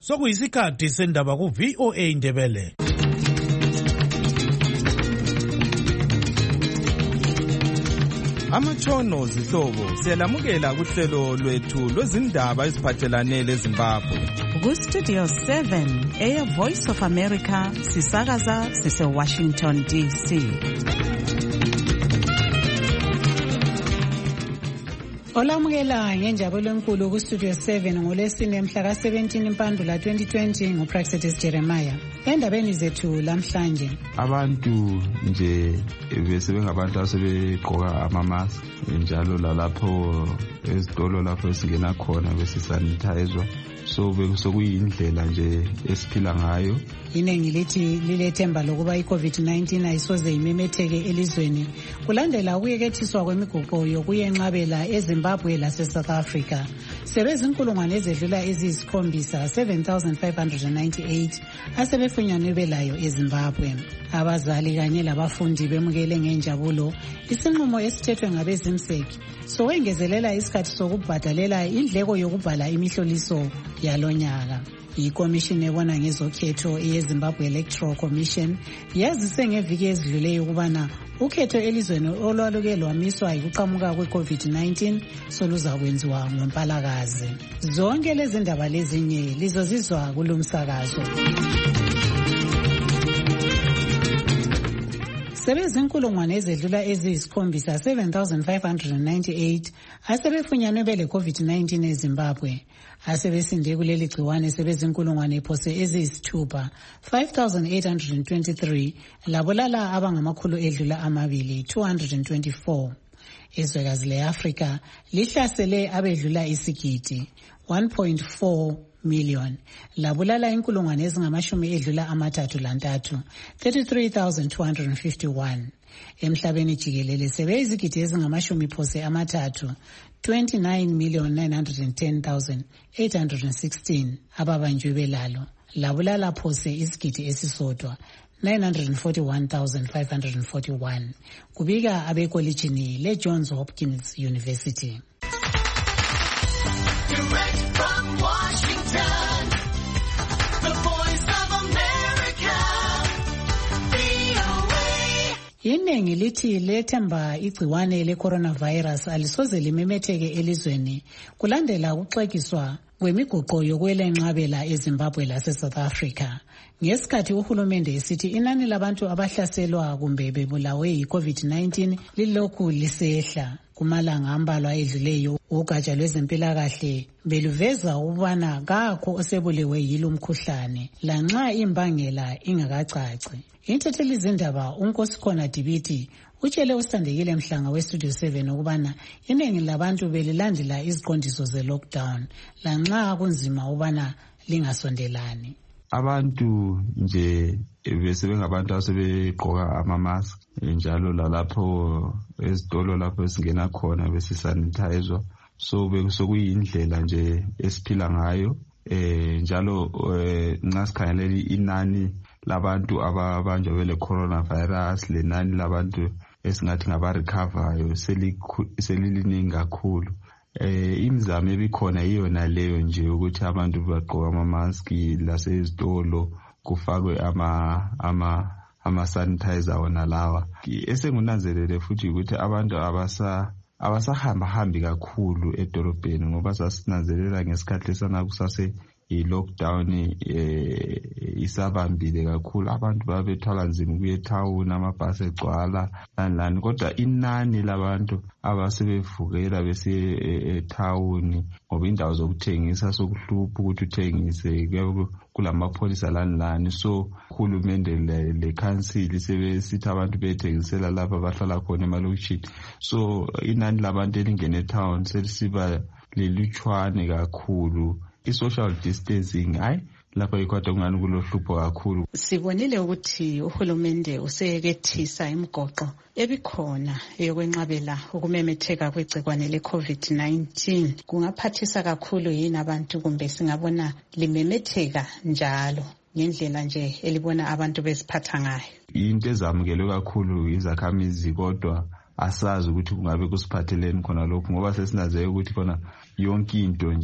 Sokuyisikhathi sendaba ku VOA Ndebele. Amatshono zihlobo siyalamukela kuhlelo lwethu lwezindaba eziphathelane leZimbabwe. Ku Studio 7 Air Voice of America sisakaza sise Washington DC. Olamukela ngenjabulo enkulu ku Studio 7 ngolesine mhla ka-17 Mpandula 2020 nguPraxedis Jeremiah. Endabeni zethu lamhlanje, abantu nje bese bengabantu asebegqoka amamask njalo lalapho ezitolo lapho esingena khona besisanithayizwa, so bekuyindlela nje esiphila ngayo. Inengi lithi lilethemba lokuba i-COVID-19 ayisoze imemetheke elizweni kulandela ukuyekethiswa kwemiguqo yokuyenqabela eZimbabwe lase-South Africa. Sebezinkulungwane ezedlula eziyisikhombisa 7,598 asebefunyanwe belayo eZimbabwe. Abazali kanye labafundi bemukele ngenjabulo isinqumo esithethwe ngabezimseki sokwengezelela isikhathi sokubhadalela indleko yokubhala imihloliso yalonyaka. Ikomishini ebona ngezokhetho yeZimbabwe Electoral Commission yazise ngeviki ezidluleyo ukubana ukhetho elizweni olwaluke lwamiswa yikuqhamuka kwe-COVID-19 soluzakwenziwa ngoMpalakazi. Zonke lezi ndaba lezinye lizozizwa kulumsakazo. Sebezinkulungwane ezedlula eziyisikhombisa 7,598 asebefunyanwe bele COVID-19 eZimbabwe. Asebesinde kuleli gciwane sebezinkulungwane phose eziyisithupha 5,823 labolala abangamakhulu edlula amabili 224. Izwekazi le-Afrika lihlasele abedlula isigidi 1.4 million labulala inkulungwane ezingamashumi edlula amathathu lantathu 33,251. Emhlabeni jikelele sebeyizigidi ezingamashumi phose amathathu 29,910,816 ababanjwe belalo labulala phose isigidi esisodwa 941,541 kubika abekolitshini le-Johns Hopkins University. Direct from Washington, the Voice of America, VOA. Inengi lithi lethemba igciwane le-coronavirus alisoze limemetheke elizweni kulandela ukuxekiswa kwemiguqo yokwelenqabela eZimbabwe lase-South Africa. Ngesikhathi uhulumende esithi inani labantu abahlaselwa kumbe bebulawe yi-COVID-19 lilokhu lisehla. Kumalanga ambalwa edluleyo ugatsha lwezempilakahle beluveza ukubana kakho osebulewe yilo mkhuhlane lanxa imbangela ingakacaci. Inthetheli zindaba uNkosikhona Dibiti utshele uSandekile Mhlanga weStudio 7 ukubana inengi labantu belilandela iziqondiso ze-lockdown lanxa kunzima ukubana lingasondelani. Abantu nje bese bengabantu asebegqoka amamask njalo lalapho ezitolo lapho esingena khona besisanithayizwa, so bekuyindlela nje esiphila ngayo. Njalo nxa sikhangelele inani labantu ababanjwa bele coronavirus lenani labantu esingathi ngabarecovayo seliliningi kakhulu. Imizamo ebikhona iyona leyo nje ukuthi abantu bagqoke amamaski lasezitolo kufakwe ama-sanitizer wona lawa. Esengunanzelele futhi ukuthi abantu abasahambi kakhulu edolobheni ngoba sasinanzelela ngesikhathi lesana kusase i-lockdown isabambile kakhulu. Abantu babethwala nzima ukuya ethawuni, amabhasi egcwala lani, kodwa inani labantu abasebevukela besiye ethawuni ngoba indawo zokuthengisa sokuhlupha ukuthi uthengise kulamapholisa lani. So uhulumende le-council sebesithi abantu bethengisela lapha bahlala khona emalokishini, so inani labantu elingene etown selisiba lelutshwane kakhulu. I-social distancing lapha ikhwada kungani kulohlupho kakhulu. Sibonile ukuthi uhulumende useyekethisa imigoqo ebikhona eyokwenqabela ukumemetheka kwegcikwane le-COVID-19. Kungaphathisa kakhulu yini abantu kumbe singabona limemetheka njalo ngendlela nje elibona abantu beziphatha ngayo? Into ezamukelwe kakhulu izakhamizi, kodwa asazi ukuthi kungabe kusiphatheleni khona lokhu ngoba sesinanzeke ukuthi khona yonke into nje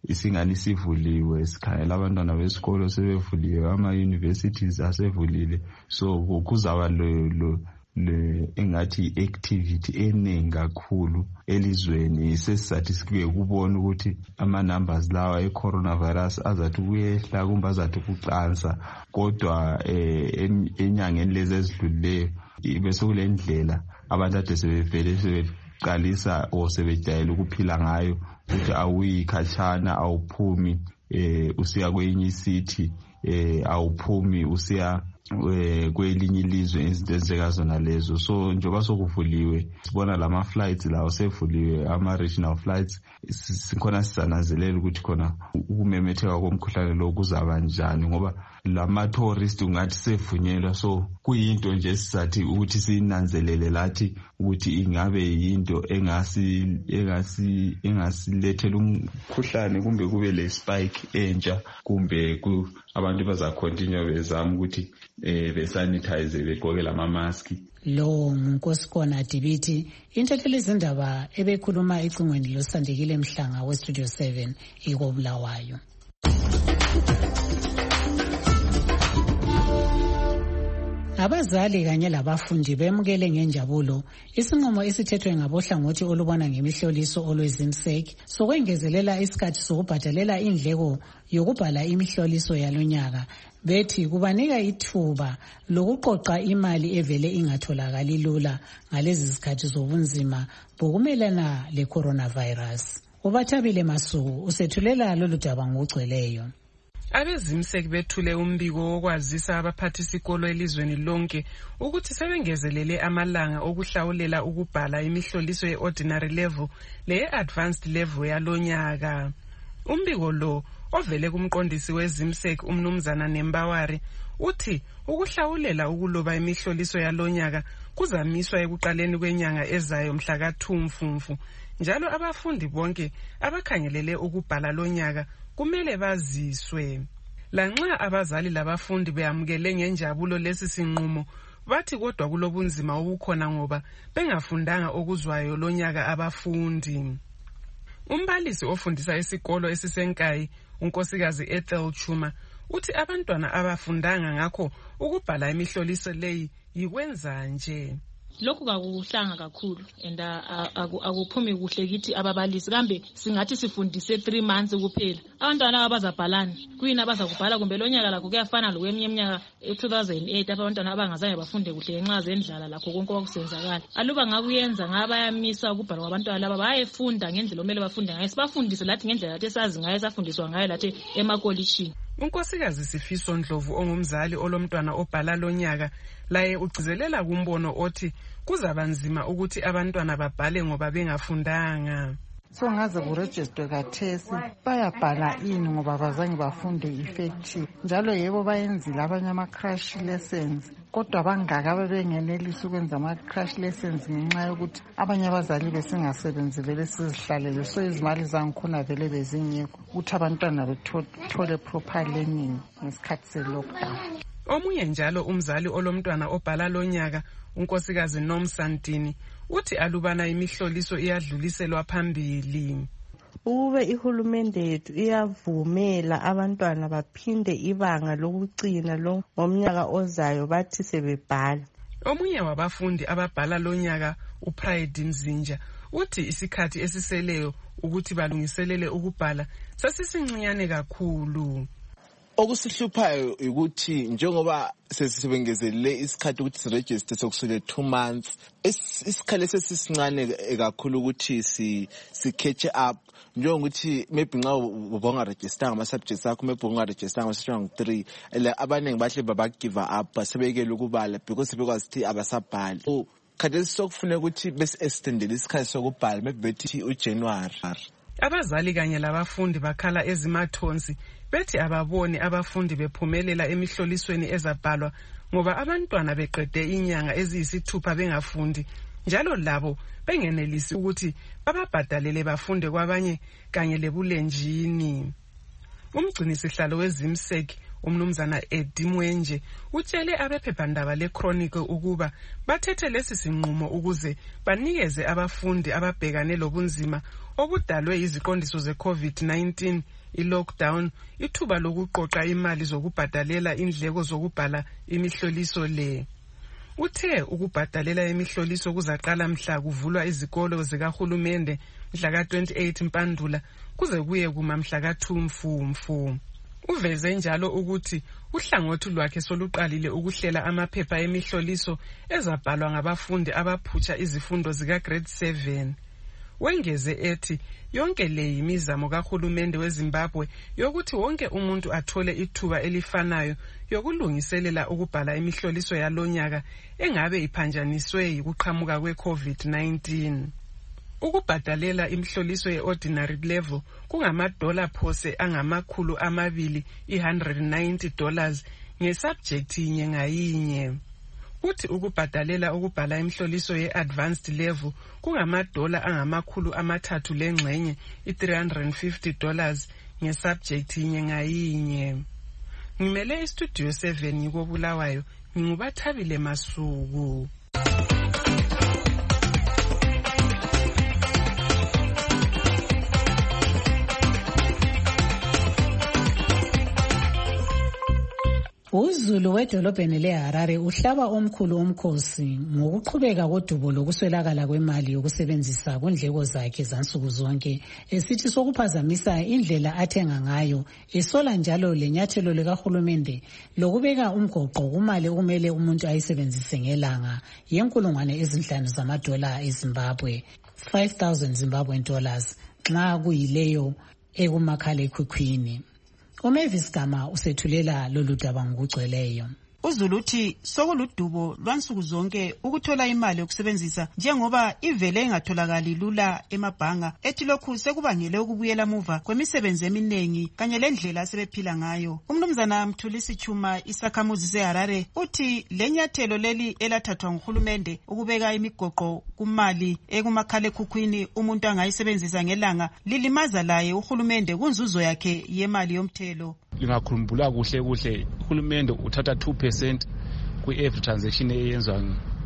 isingani sivuliwe, sikhangela abantwana besikolo sebevuliwe, ama-universities asevulile, so kuzaba engathi activity eningi kakhulu elizweni. Sesizathi sike kubona ukuthi ama-numbers lawa e-coronavirus azathi kuyehla kumbe azathi kuqansa, kodwa enyangeni lezi ezidlulileyo bese kule ndlela abantu ade sebevele sebeqalisa or sebejayela ukuphila ngayo, ukuthi awuyi khatshana, awuphumi usiya kwenye isithi, awuphumi usiya kwelinye ilizwe, izinto ezenzekazona lezo. So njengoba sokuvuliwe sibona lama-flights lawo sevuliwe, ama-regional flights, sikhona sizanazelela ukuthi khona ukumemetheka komkhuhlane lo kuzaba njani, ngoba lama-tourist ungathi sevunyelwa. So kuyinto nje sizathi ukuthi sinanzelele lathi ukuthi ingabe yinto engasilethela umkhuhlane, kumbe kube le-spike entsha, kumbe abantu bazakhontinue bezama ukuthi besanitize, begqoke lama-maski. Lo nguNkosikhona Dibiti, intatheli izindaba ebekhuluma ecingweni loSandekile Mhlanga weStudio 7 eKobulawayo. Abazali kanye labafundi bemukele ngenjabulo isinqumo esithethwe ngabohlangothi olubona ngemihloliso olweZIMSEC sokwengezelela isikhathi sokubhadalela indleko yokubhala imihloliso yalonyaka. Bethi kubanika ithuba lokuqoqa imali evele ingatholakali lula ngalezi zikhathi zobunzima bokumelana le-coronavirus. Ubathabile Masuku usethulela lolu daba ngokugcweleyo. AbeZIMSEC bethule umbiko wokwazisa abaphathisikolo elizweni lonke ukuthi sebengezelele amalanga okuhlawulela ukubhala imihloliso ye-ordinary level leye-advanced level yalonyaka. Umbiko lo ovele kumqondisi weZIMSEC umnumzana Nembawari uthi ukuhlawulela ukuloba imihloliso yalonyaka kuzamiswa ekuqaleni kwenyanga ezayo mhla ka-2 Mfumfu, njalo abafundi bonke abakhangelele ukubhala lonyaka kumele baziswe. Lanxa abazali labafundi beyamukele ngenjabulo lesi sinqumo, bathi kodwa kulobunzima obukhona ngoba bengafundanga okuzwayo lonyaka abafundi. Umbalisi ofundisa esikolo esisenkayi, unkosikazi Ethel Chuma, uthi abantwana abafundanga ngakho ukubhala imihloliso leyi yikwenza nje. Lokhu kakuhlanga kakhulu and akuphumi kuhle kithi ababalisi, kambe singathi sifundise 3 months kuphela. Abantwana abazabhalani kuyini abazakubhala, kumbe lonyaka lakho kuyafana lokweminye iminyaka e-2008 abantwana abangazange bafunde kuhle ngenxa zendlala lakho konke okusenzakala. Aluba ngakuyenza ngabaya ukubhala kwabantwana laba bayefunda ngendlela omele bafunde ngayo, sibafundise lathi ngendlela lathi esazi ngayo, safundiswa ngayo lathi emakolishini. Unkosikazi Sifiso Ndlovu ongumzali olomntwana obhala lonyaka laye ugcizelela kumbono othi kuzaba nzima ukuthi abantwana babhale ngoba bengafundanga. So ngaze kuregister kathesi bayabhala ini ngoba bazange bafunde effective, njalo yebo bayenzile abanye ama-crash lessons, kodwa bangaka bebengenelisa ukwenza ama-crash lessons ngenxa yokuthi abanye abazali besingasebenzi vele sizihlalele, so izimali zangikhona vele bezingekho ukuthi abantwana bethole proper learning ngesikhathi se-lockdown. Omunye njalo umzali olomntwana obhala lonyaka, unkosikazi Nomsantini, uthi alubana imihloliso iyadluliselwa phambili. Ube ihulumende yethu iyavumela abantwana baphinde ibanga lokucina lo ngomnyaka ozayo bathi sebebhala. Omunye wabafundi ababhala lonyaka, uPride Mzinja, uthi isikhathi esiseleyo ukuthi balungiselele ukubhala sasisincinyane kakhulu. Okusihluphayo ukuthi njengoba sesibengezelele isikhathi ukuthi siregister sokusule 2 months, isikhathi sesisincane kakhulu ukuthi catch up, njengokuthi maybe nxa ubonga register ama subjects akho, maybe ubonga register ama strong 3, abaningi bahle baba give up basebekela ukubala because bekwazi abasabhali. Khathesi sokufuna ukuthi bese extendele isikhathi sokubhala maybe bethi uJanuary. Abazali kanye labafundi bakhala ezimathonsi bethi ababoni abafundi bephumelela emihlolisweni ezabhalwa ngoba abantwana beqede inyanga eziyisithupha bengafundi, njalo labo bengenelisi ukuthi bababhadalele bafunde kwabanye kanye lebulenjini. Umgcinisihlalo weZIMSEC umnumzana Eddie Mwenje utshele abephephandaba leChronicle ukuba bathethe lesi sinqumo ukuze banikeze abafundi ababhekane lobunzima obudalwe iziqondiso ze-COVID-19, i-lockdown, ithuba lokuqoqa imali zokubhadalela indleko zokubhala imihloliso le. Uthe ukubhadalela imihloliso kuzaqala mhla kuvulwa izikolo zikahulumende mhla ka-28 Mpandula kuze kuye kuma mhla ka-2 Mfumfu. Uveze njalo ukuthi uhlangothi lwakhe soluqalile ukuhlela amaphepha emihloliso ezabhalwa ngabafundi abaphutsha izifundo zika-grade 7. Wengeze ethi yonke le yimizamo kahulumende weZimbabwe yokuthi wonke umuntu athole ithuba elifanayo yokulungiselela ukubhala imihloliso yalonyaka engabe iphanjaniswe yikuqhamuka kwe-COVID-19. Ukubhadalela imihloliso ye-ordinary level kungamadola phose $290 ngesubject yinye ngayinye. Uthi ukubhadalela ukubhala imihloliso ye-advanced level kungamadola $300 lengxenye $350 ngesubject yinye ngayinye. Ngimele istudio 7 ngikobulawayo, ngingubathabile Masuku. UZulu wedolobheni leHarare uhlaba omkhulu omkhosi ngokuqhubeka kodubo lokuswelakala kwemali yokusebenzisa kundleko zakhe zansuku zonke, esithi sokuphazamisa indlela athenga ngayo, esola njalo lenyathelo likahulumende lokubeka umgoqo kumali okumele umuntu ayisebenzise ngelanga $5,000 zamadola eZimbabwe, 5,000 Zimbabwean dollars, nxa kuyileyo ekumakhala ekhukhwini. uMavis Gama usethulela lolu daba ngokugcweleyo. UZulu uthi sokuludubo lwansuku zonke ukuthola imali yokusebenzisa njengoba ivele ingatholakali lula emabhanga, ethi lokhu sekubangele ukubuyela muva kwemisebenzi eminingi kanye lendlela asebephila ngayo. Umnumzana Mthulisi Chuma, isakhamuzi seHarare, uthi lenyathelo leli elathathwa nguhulumende ukubeka imigoqo kumali ekumakhalekhukhwini umuntu angayisebenzisa ngelanga lilimaza laye uhulumende kunzuzo yakhe yemali yomthelo. Lingakhumbula kuhle uhulumende uthatha 2% kwi-every transaction eyenzwa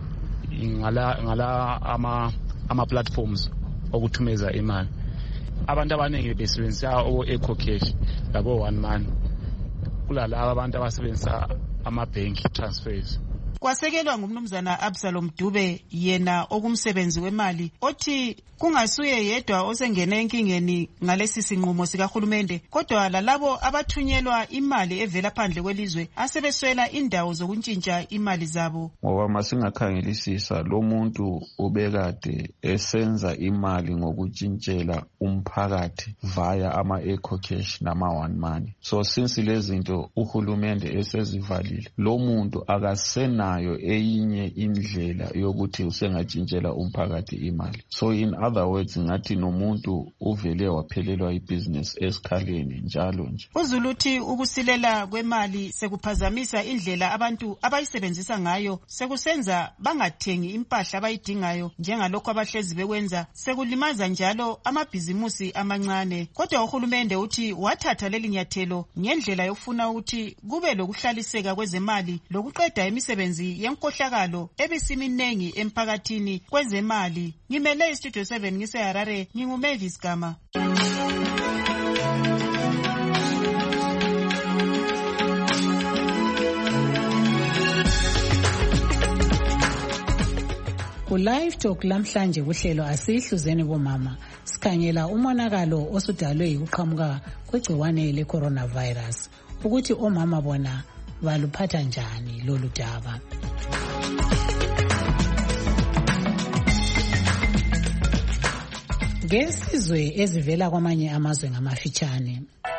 ngala ama platforms okuthumeza imali. Abantu abaningi besebenzisa eco cash labo one man, kulalabo abantu abasebenzisa ama-bank transfers. Kwasekelwa ngumnumzana Absalom Dube, yena okumsebenzi wemali, othi kungasuye yedwa osengene enkingeni ngalesi sinqumo sikahulumende, kodwa lalabo abathunyelwa imali evela phandle kwelizwe asebeswela indawo zokuntshintsha imali zabo. Ngoba masingakhangelisisa lo muntu ubekade esenza imali ngokutshintshela umphakathi via ama-eco cash nama-one money. So since lezinto uhulumende esezivalile, lo muntu akasenayo eyinye indlela yokuthi usengatshintshela umphakathi imali. So in other words, ngathi nomuntu uvele waphelelwa ibusiness esikhaleni njalo nje. UZulu uthi ukusilela kwemali sekuphazamisa indlela abantu abayisebenzisa ngayo, sekusenza bangathengi impahla abayidingayo njengalokho abahlezi bekwenza, sekulimaza njalo amabhizimusi amancane. Kodwa uhulumende uthi wathatha leli nyathelo ngendlela yokufuna ukuthi kube lokuhlaliseka kwezemali lokuqeda imisebenzi yenkohlakalo ebisiminengi emphakathini kwezemali. Ngimele istudio 7 ngiseHarare, nginguMavis Gama. Ku-Live Talk lamhlanje kuhlelo asihluzeni bomama sikhangela umonakalo osudalwe yikuqhamuka kwegciwane le-coronavirus, ukuthi omama bona baluphatha njani lolu daba. Ngesizwe ezivela kwamanye amazwe ngamafitshane.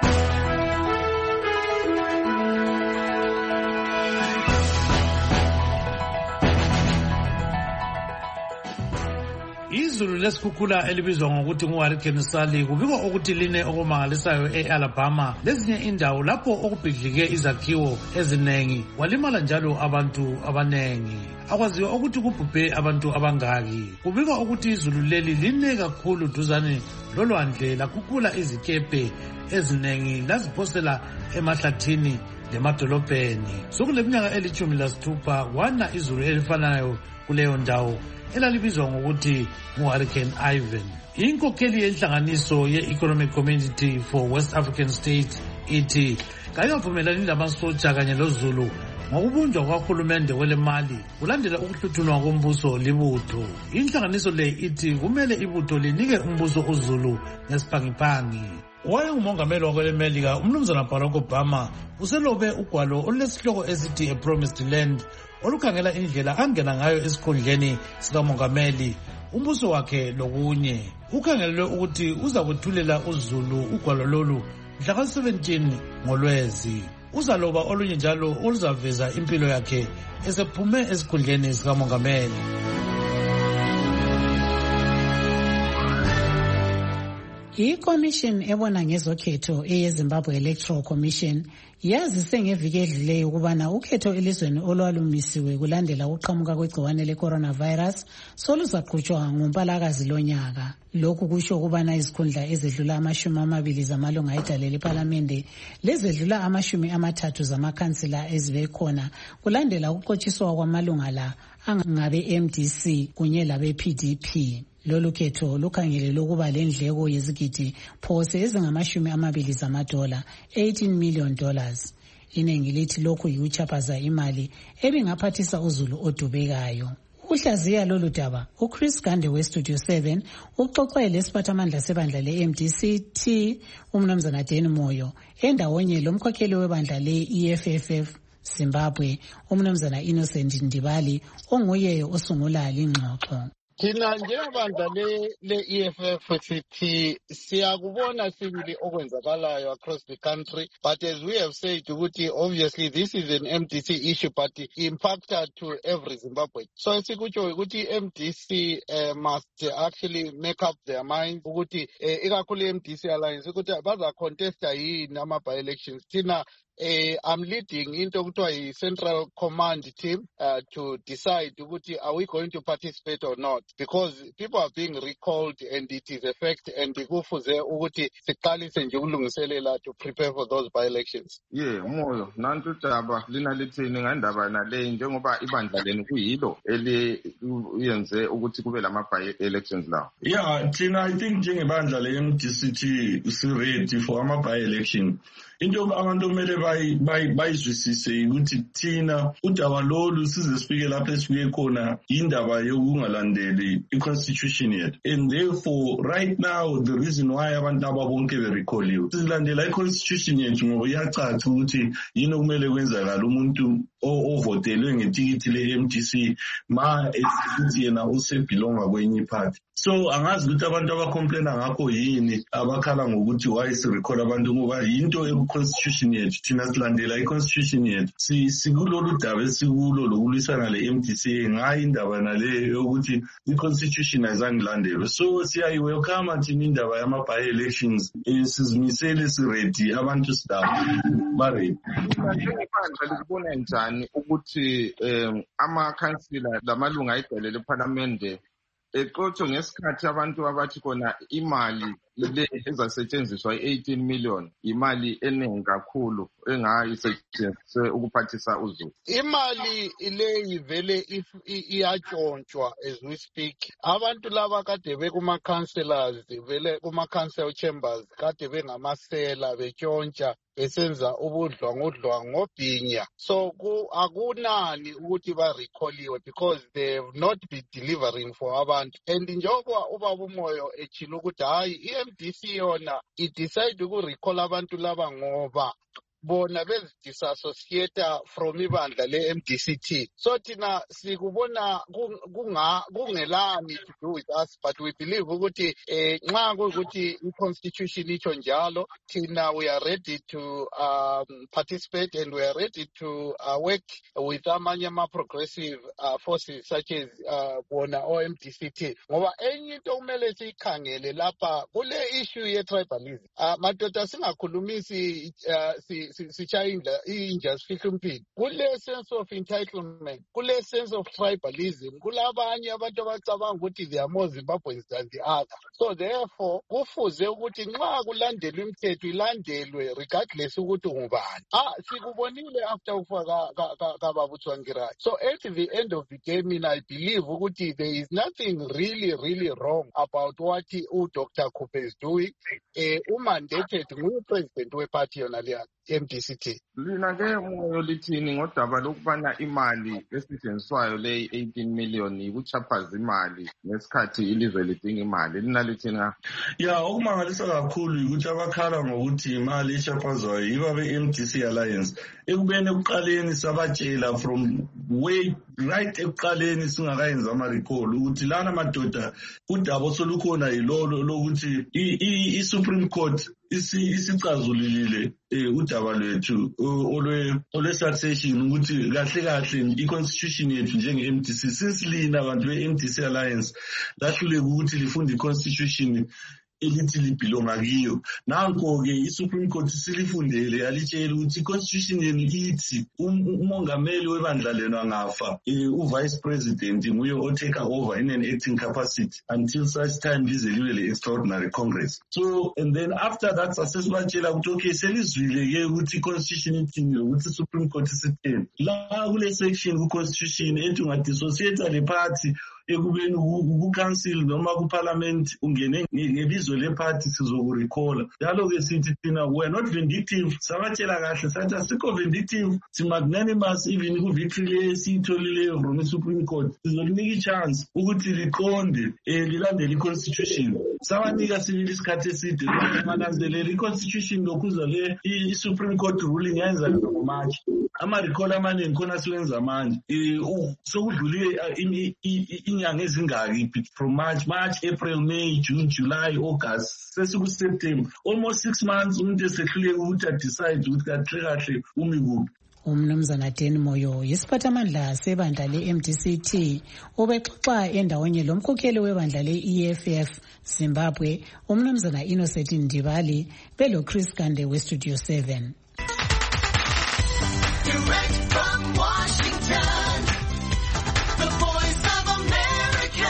Izulu lesikhukhula elibizwa ngokuthi ngu-Hurricane Sally kubikwa ukuthi line okumangalisayo e-Alabama lezinye indawo lapho okubhidlike izakhiwo ezinengi, walimala njalo abantu abanengi. Akwaziwa ukuthi kubhubhe abantu abangaki. Kubikwa ukuthi izulu leli line kakhulu duzane lolwandle lakhukhula izikepe ezinengi laziphosela emahlathini lemadolobheni. Sokuleminyaka 16 kwana izulu elifanayo kuleyo ndawo elalibizwa ngokuthi ngu-Hurricane Ivan. Inkokheli yenhlanganiso ye-Economic Community for West African States ithi kayivumelani lamasotsha kanye loZulu ngokubunjwa kwahulumende welemali kulandela ukuhluthunwa kombuso libutho. Inhlanganiso le ithi kumele ibutho linike umbuso uZulu ngesiphangipangi. Owayengumongameli wakwelemelika umnumzana Barack Obama uselobe ugwalo olulesihloko esithi A Promised Land olukhangela indlela angena ngayo esikhundleni sikamongameli umbuso wakhe lokunye. Ukhangelelwe ukuthi uzakwethulela uZulu ugwalo lolu mhla ka-17 ngoLwezi. Uzaloba olunye njalo oluzaveza impilo yakhe esephume esikhundleni sikamongameli. I-Commission ebona ngezokhetho eyeZimbabwe Electoral Commission yazise ngeviki edluleyo ukubana ukhetho elizweni olwalumisiwe kulandela ukuqhamuka kwegciwane le-coronavirus soluzaqhutshwa ngoMpalakazi lonyaka. Lokhu kusho ukubana izikhundla ezedlula 20 zamalunga edalela iPhalamende lezedlula 30 zamakhansila ezibe khona kulandela ukuxotshiswa kwamalunga la angabe MDC kunye labe PDP. Lolu khetho lukhangelelwe ukuba lendleko yezigidi phose ezingama-20 zamadola, $18 million. Iningi lithi lokhu yikuchaphaza imali ebingaphathisa uZulu odubekayo. Uhlaziya lolu daba, uChris Gande weStudio 7 uxoxele isiphathamandla sebandla le-MDC-T umnumzana Dan Moyo endawonye lomkhokheli webandla le-EFFF Zimbabwe umnumzana Innocent Ndibali onguye osungula lingxoxo. Thina njengabandla le-EFF sithi siyakubona sibili okwenzakalayo across the country, but as we have said ukuthi obviously this is an MDC issue but impacted to every Zimbabwean. So sikutsho ukuthi MDC must actually make up their mind ukuthi ikakhulu MDC alliance ukuthi baza contesta yini ama-by-elections. Thina I'm leading into a central command team to decide are we going to participate or not, because people are being recalled and it is a fact, and to prepare for those by-elections. Yeah, Moyo, nantu taba lina lithini ngandaba nale njengoba ibandla lenu kuyilo eliyenze ukuthi kube lama by-elections lawo. Yeah, Tina, I think njengebandla le-MDCT si-ready for ama by-election. Into abantu kumele bayizwisise ukuthi thina udaba lolu sizesifike lapho esifike khona indaba yokungalandeli i-constitution yethu, and therefore right now the reason why abantu ababonke berekholiwe silandela i-constitution yethu ngoba iyacaca ukuthi yini okumele kwenzakala umuntu ovotelwe ngetikiti le-MDC ma esithi yena usebelonga kwenye party. So angazi ukuthi abantu abacomplaina ngakho yini abakhala ngokuthi why sirecord abantu ngoba yinto constitution yethu thina silandela i-constitution yethu sikulolu daba esikulo lokulwisana le-MDC ngayo indaba nale yokuthi i-constitution ayizangilandelwe. So siyayi-welcome thina indaba yama-by-elections sizimisele siredi abantu sidaba baredi. Njengephandla likubona njani ukuthi amakhansila lamalunga edalela ephalamende exotsho ngesikhathi abantu abathi khona imali le ezasetshenziswa i-18 million imali eningi kakhulu engayisetshenziswe ukuphathisa uZulu? Imali le ivele iyatshontshwa as we speak. Abantu laba kade bekuma-councillors vele kuma-council chambers kade bengamasela betshontsha besenza ubudlwangudlwangu ngobhinya. So akunani ukuthi barekholiwe because they have not been delivering for abantu. And njengoba ubaba uMoyo echilo ukuthi hayi i-MDC yona idecide ukurecall abantu laba ngoba bona bezidisassociate from ibandla le-MDCT. So thina sikubona kungelani to do with us, but we believe ukuthi nxa kuyikuthi i-constitution itsho njalo thina we are ready to participate and we are ready to work with amanye ama-progressive forces such as bona o-MDCT. Ngoba enye into kumele siyikhangele lapha kule issue ye-tribalism. Madoda singakhulumisi sishayinda inja sifihla umphini. Kule sense of entitlement, kule sense of tribalism, kulabanye abantu abacabanga ukuthi they are more Zimbabweans than the other. So therefore, kufuze ukuthi nxa kulandelwe imithetho ilandelwe regardless ukuthi ungubani. Sikubonile after ukufa kaBaba Tsvangirai. So at the end of the day, I believe ukuthi there is nothing really wrong about what Dr. Kupe is doing. Umandated ngupresident weparty yona leya MDCT. Lina ke moyo lithini ngodaba lokubana imali esetshenziswayo le 18 million ikuchaphaza imali ngesikhathi ilizwe lidinga imali. Lina lithini nga? Ya okumangalisa kakhulu ukuthi abakhala ngokuthi imali echaphazwayo yiba be-MDC Alliance. Ekubeni ekuqaleni sabatshela from way right ekuqaleni singakayenza ama-recall ukuthi lana madoda udaba osolukhona yilolo lokuthi i-Supreme Court isicazulile udaba lwethu olwe-succession ukuthi kahle i-constitution yethu njenge-MDC since lina abantu be-MDC Alliance lahluleka ukuthi lifunde i-constitution elithi libhilonga kiyo. Nanko-ke i-Supreme Court silifundele yalitshela ukuthi i-constitution yenu ithi umongameli webandla lenu angafa u-vice president nguye o-take over in an acting capacity until such time lize libe le-extraordinary congress. So and then after that sasesibatshela ukuthi okay selizwile-ke ukuthi i-constitution ithini ukuthi i-Supreme Court isitheni. La kule section ku-constitution ethi ungadissociate le party ekubeni ku-council noma ku-parliament ungene ngebizo le-party sizokurecalla. Njalo-ke sithi thina we're not vindictive. Sabatshela kahle sathi asikho vindictive, si-magnanimous even ku-victory le siyitholileyo from i-Supreme Court. Sizolinika i-chance ukuthi liqonde lilandele i-constitution. Sabanika sibili isikhathi eside bananzelela i-constitution lokhuza le i-Supreme Court ruling yayenza ngoMarch. Ama-recall amaningi khona siwenza manje. Sokudlulile inyanga ezingaki from March, April, May, June, July, August, sesiku-September. Almost 6 months umuntu esehluleka ukuthi adecide ukuthi kahle umi kuphi. Umnumzana Dan Moyo yisiphathamandla sebandla le-MDCT ubexoxa endaweni lomkhokheli webandla le-EFF Zimbabwe umnumzana Innocent Ndibali belo Chris Kande we-Studio 7. Direct from Washington, the Voice of America,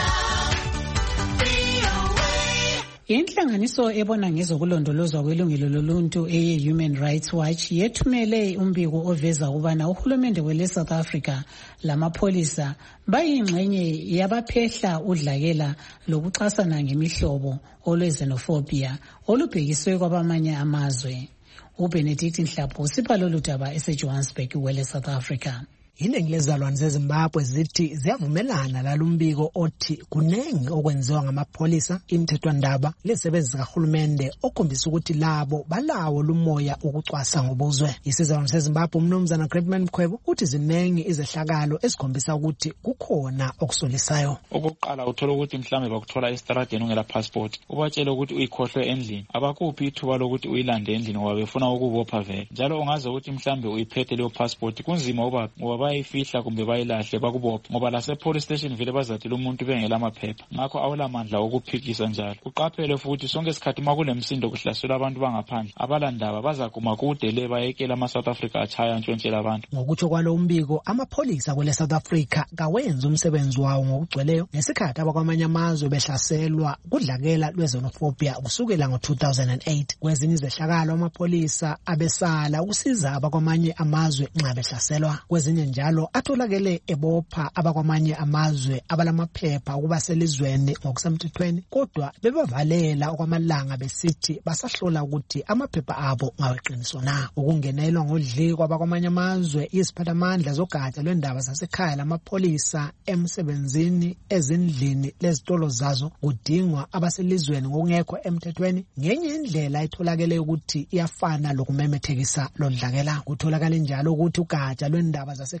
VOA. Inhlanganiso ebona ngezokulondolozwa kwelungelo loluntu eye-Human Rights Watch yethumele umbiko oveza ukubana uhulumende wele-South Africa lamapholisa bayingxenye yabaphehla udlakela lokuxasana ngemihlobo olwe-xenophobia olubhekiswe kwabamanye amazwe. uBenedict Nhlapho usipha lolu daba eseJohannesburg wele South Africa. Iningi lezalwane zeZimbabwe zithi ziyavumelana lalumbiko othi kunengi okwenziwa ngamapholisa imithethwandaba lezisebenzi zikahulumende okhombisa ukuthi labo balawo lumoya ukucwasa ngobuzwe. Isizalwane seZimbabwe umnumzana Greatman Mkhwebo uthi zinengi izehlakalo esikhombisa ukuthi kukhona okusolisayo. Okokuqala uthola ukuthi mhlambe bakuthola estradeni ungela passport ubatshela ukuthi uyikhohlwe endlini abakuphi ithuba lokuthi uyilande endlini ngoba befuna ukubopha vele njalo ungaze ukuthi mhlambe uyiphethe leyo passport kunzima ngoba bayifihla kumbe bayilahle bakubopha ngoba lase police station vele bazathi lo muntu bengela amaphepha ngakho awulamandla okuphikisa njalo. Uqaphele futhi sonke isikhathi makulemsindo kuhlasela abantu bangaphandle abalandaba bazakuma kude le bayekela ama-South Africa achaya ntshontshela abantu. Ngokutsho kwalo umbiko amapholisa kwele South Africa kawenza umsebenzi wawo ngokugcweleyo ngesikhathi abakwamanye amazwe behlaselwa kudlakela lwe-xenophobia kusukela ngo-2008. Kwezinye izehlakalo amapholisa abesala ukusiza abakwamanye amazwe nxa behlaselwa. Kwezinye njalo atholakele ebopha abakwamanye amazwe abalamaphepha ukuba selizweni ngokusemthethweni kodwa bebavalela okwamalanga besithi basahlola ukuthi amaphepha abo ngaweqiniso na. Ukungenelwa ngodliko abakwamanye amazwe iziphathamandla zogatsha lwendaba zasekhaya lamapholisa emsebenzini ezindlini lezitolo zazo kudingwa abaselizweni ngokungekho emthethweni ngenye indlela etholakele ukuthi iyafana lokumemethekisa lodlakela. Kutholakala njalo ukuthi ugatsha lwendaba zasekhaya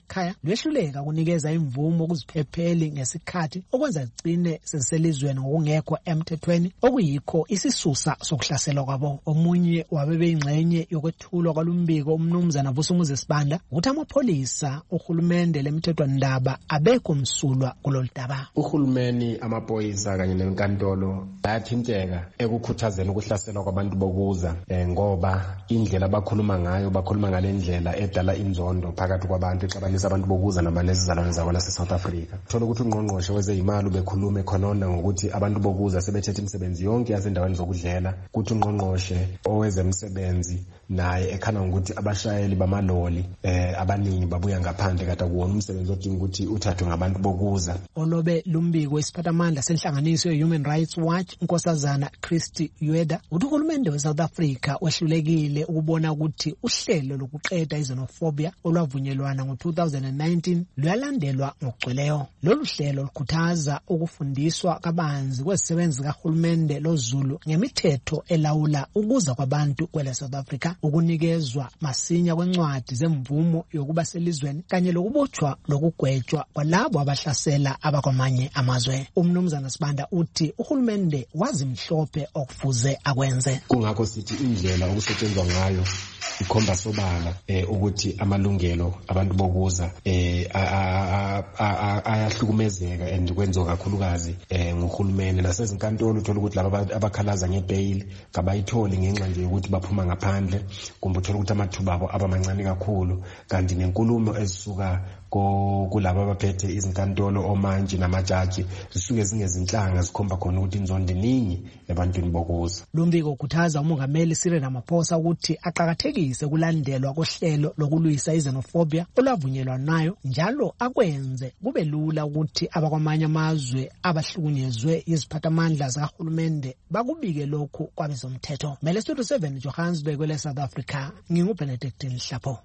ekhaya lwehluleka kunikeza imvumo ukuziphepheli ngesikhathi okwenza zigcine seziselizweni ngokungekho emthethweni okuyikho isisusa sokuhlaselwa kwabo. Omunye wabebeyingxenye yokwethulwa kwalumbiko umnumzana Vusumuzi Sibanda ukuthi amapholisa uhulumende lemthethwandaba abekho msulwa kulolu daba. Uhulumeni, amaphoyisa kanye nenkantolo bayathinteka ekukhuthazeni ukuhlaselwa kwabantu bokuza ngoba indlela abakhuluma ngayo bakhuluma ngalendlela edala inzondo phakathi kwabantu exabanisa abantu bokuza nabalezizalwane zabo lase South Africa. Thola ukuthi ungqongqoshe wezeyimali bekhulume khonona ngokuthi abantu bokuza sebethethe imisebenzi yonke yasendaweni zokudlela, kuthi ungqongqoshe owezemisebenzi naye ekhana ngokuthi abashayeli bamaloli abaningi babuya ngaphandle kade kuwona umsebenzi odinga ukuthi uthathwe ngabantu bokuza. Olobe lumbiko wesiphathamandla senhlanganiso ye-Human Rights Watch unkosazana Christy Ueda uthi uhulumende we-South Africa wehlulekile ukubona ukuthi uhlelo lokuqeda i-xenophobia olwavunyelwana ngo-2019 luyalandelwa ngokugcweleyo. Lolu hlelo lukhuthaza ukufundiswa kabanzi kwezisebenzi kahulumende loZulu ngemithetho elawula ukuza kwabantu kwele South Africa, ukunikezwa masinya kwencwadi zemvumo yokuba selizweni kanye lokubotshwa lokugwetshwa kwalabo abahlasela abakwamanye amazwe. Umnumzana Sibanda uthi uhulumende wazimhlophe okufuze akwenze. Kungakho sithi indlela okusetshenzwa ngayo ikhomba sobala ukuthi amalungelo abantu bokuza ayahlukumezeka and kwenziwa kakhulukazi ngohulumeni nasezinkantolo. Uthola ukuthi laba abakhalaza ngebail kabayitholi ngenxa nje ukuthi baphuma ngaphandle, kumbe uthola ukuthi amathuba abo abamancane kakhulu, kanti nenkulumo ezisuka kulabo abaphethe izinkantolo omanje namajaji zisuke zingezinhlanga zikhomba khona ukuthi inzondo iningi ebantwini bokuza. Lumbiko ukhuthaza umongameli Cyril Ramaphosa ukuthi aqhakathekise kulandelwa kohlelo lokulwisa i-xenophobia olwavunyelwa nayo, njalo akwenze kube lula ukuthi abakwamanye amazwe abahlukunyezwe iziphathamandla zikahulumende bakubike lokhu kwabezomthetho. Mele Studio 7 Johannesburg kwele South Africa, nginguBenedict Nhlapho.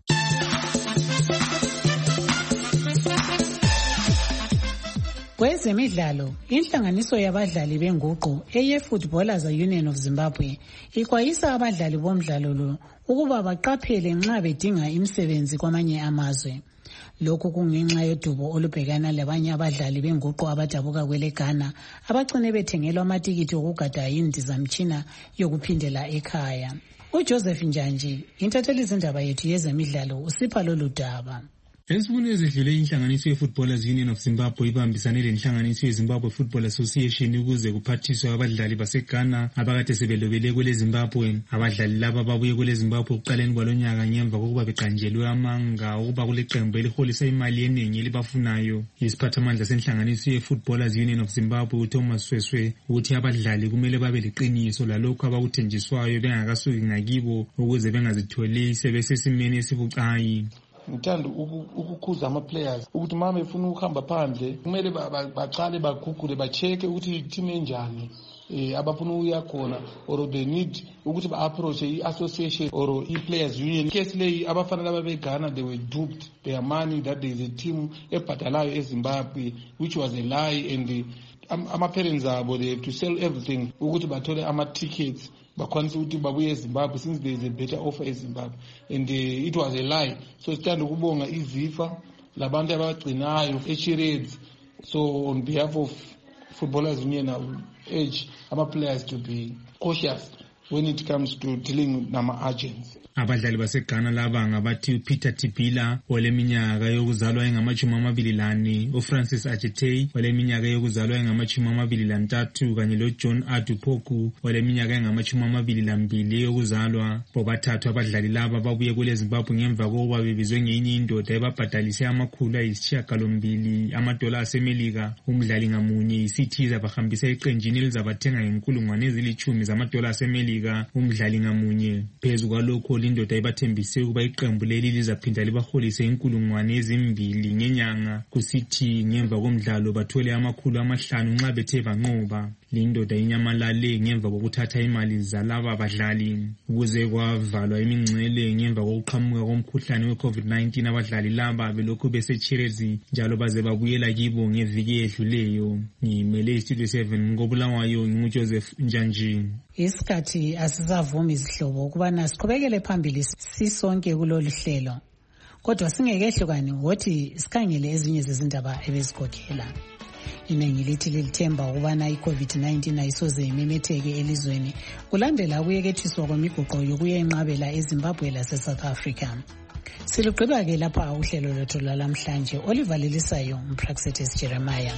Kwezemidlalo, inhlanganiso yabadlali benguqu eye-Footballers Union of Zimbabwe ikwayisa abadlali bomdlalo lo ukuba baqaphele nxa bedinga imisebenzi kwamanye amazwe. Lokhu kungenxa yodubo olubhekana labanye abadlali benguqu abadabuka kwele Ghana abagcine bethengelwa amatikiti okugada indizamtshina yokuphindela ekhaya. uJoseph Njanji, intatheli zindaba yethu yezemidlalo, usipha lolu daba. Ensukwini ezidlule inhlanganiso ye-Footballers Union of Zimbabwe ibambisane lenhlanganiso ye-Zimbabwe Football Association ukuze kuphathiswe abadlali baseGhana abakade sebelobele kwele Zimbabwe. Abadlali laba babuye kwele Zimbabwe ekuqaleni kwalonyaka ngemva kokuba beqanjelwe amanga ukuba kuleqembu eliholisa imali eningi elibafunayo. Isiphathamandla senhlanganiso ye-Footballers Union of Zimbabwe uThomas Sweswe ukuthi abadlali kumele babe leqiniso lalokho abakuthenjiswayo bengakasuki ngakibo ukuze bengazitholi sebesesimeni esibucayi. Ngithanda ukukhuza ama-players ukuthi uma befuna ukuhamba phandle kumele baqale bagugule bacheke ukuthi i-team enjani abafuna ukuya khona, or they need ukuthi ba-approach i-association or i-players union. Case leyi abafana laba beGhana, they were duped their money that there is a team ebhadalayo eZimbabwe, which was a lie, and ama-parents abo they have to sell everything ukuthi bathole ama-tickets bakwanisa ukuthi babuye eZimbabwe since there is a better offer eZimbabwe, and it was a lie. So sithanda ukubonga iZIFA labantu abagcinayo eChireds. So on behalf of Footballers Union, I will urge our players to be cautious when it comes to dealing with nama-agents. Abadlali baseGhana laba ngabathi uPeter Tipila oleminyaka yokuzalwa engama-24, uFrancis Ajetey oleminyaka yokuzalwa engama-23 kanye loJohn Adupoku oleminyaka engama-22 yokuzalwa. Bobathathu abadlali laba babuye kwele Zimbabwe ngemva kokuba bebizwe ngenye indoda ebabhadalise $900 asemelika. Umdlali ngamunye isithiza bahambisa eqenjini elizabathenga $10,000 asemelika umdlali ngamunye. Phezu kwalokho indoda ibathembise ukuba iqembu leli lizaphinda libaholise $2,000 ngenyanga, kusithi ngemva komdlalo bathole $500 nxa bethe banqoba. Lindoda inyamalale ngemva kokuthatha imali zalaba badlali. Ukuze kwavalwa imingcele ngemva kokuqhamuka komkhuhlane we-COVID-19, abadlali laba belokhu beseChirezi njalo baze babuyela kibo ngeviki edluleyo. Ngimele iStudio 7 ngobulawayo nginguJoseph Njanji. Isikhathi asisavumi izihlobo ukubana siqhubekele phambili sisonke kulolu hlelo. kodwa singekehlukani wothi sikhangele ezinye zezindaba ebezikhokhela. Iningi lithi lilithemba ukubana i-COVID-19 ayisoze imemetheke elizweni kulandela ukuyekethiswa kwemiguqo yokuya enqabela eZimbabwe lase-South Africa. Silugqiba-ke lapha uhlelo lwethu lwalamhlanje olivalelisayo uPraxetis Jeremiah.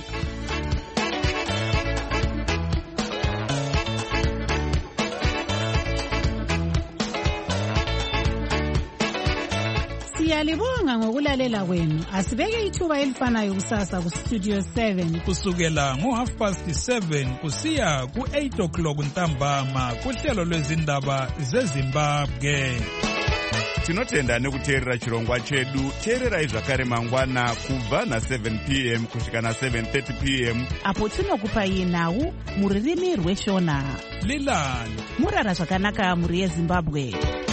Siyalibonga ngokulalela kwenu. Asibeke ithuba elifanayo kusasa kuStudio 7 kusukela ngo7:30 kusiya ku8 ntambama kuhlelo lwezindaba zeZimbabwe. Tinotenda nekuteerera chirongwa chedu. Teererai zvakare mangwana kubva na7 p.m. kusvika na7:30 p.m. apo tinokupai nhau muririmi rweshona. Lilani murara zvakanaka muri yeZimbabwe.